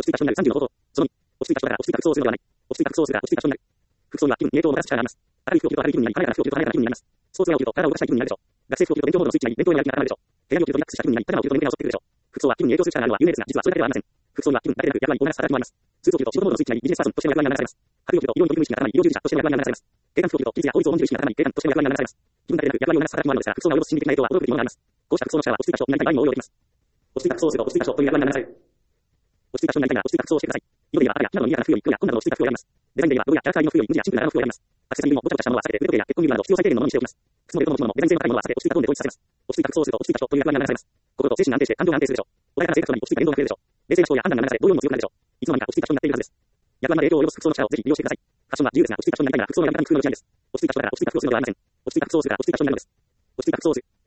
着した場所になる30の方法。その2、落ち着いた場所だから落ち着いた服装をするのではない。落ち着いた服装をするから落ち着いた場所になる。服装には気分に影響をもたらす力があります。明るい服を着ると明るい気分になり、華やかな服を着ると華やかな気分になります。スポーツウェアを着ると体を動かしたい気分になるでしょう。学生服を着ると勉強モードのスイッチになり、勉強にやる気が高まるでしょう。手紙を着るとリラックスした気分になり、パジャマを着ると眠気が襲ってくるでしょう。服装は気分に影響する力があるのは有名ですが、実はそれだけではありません。服装には気分だけでなく、役割をこなす働きもあります。スーツを着ると仕事モードのスイッチになり、ビジネスパーソンとしての役割が流れます。白衣を着ると医療に取り組む意識が高まり、医療従事者としての役割が流れます。警官服を着ると技術や法律を重んじる意識が高まり、警官としての役割が流れます。気分だけでなく役割をこなす働きもあるのですが、服装が及ぼす心理的な影響は驚くべきものがあります。こうした服装の力は落ち着いた場所になりたい場合にも応用できます。落ち着いた服装をすると落ち着いた場所という役割が流れます。落ち着いた場所になりたいなら落ち着いた服装をしてください。色で言えば赤やピアノの賑やかな服より黒や紺などの落ち着いた服を選びます。デザインで言えばロゴやキャラクター入りの服より無地やシンプルな柄の服を選びます。アクセサリーもごちゃごちゃしたものは避けて腕時計や結婚指輪など必要最低限のものにしておきます。靴もベルトも持ち物もデザイン性の高いものは避けて落ち着いたトーンで統一させます。落ち着いた服装をすると落ち着いた場所という役割が流れます。心と精神が安定して感情が安定するでしょう。穏やかな生活に落ち着いた言動が増えるでしょう。冷静な思考や判断が流され、動揺も強くなるでしょう。いつの間にか落ち着いた場所になっているはずです。役割まで影響を及ぼす服装の力をぜひ利用してください。ファッションは自由ですが、落ち着いた場所になりたいなら服装の選び方に工夫の余地ありです。落ち着いた場所だから落ち着いた服装を選びません。落ち着いた服装をするから落ち着いた場所になるのです。落ち着いた服装をする。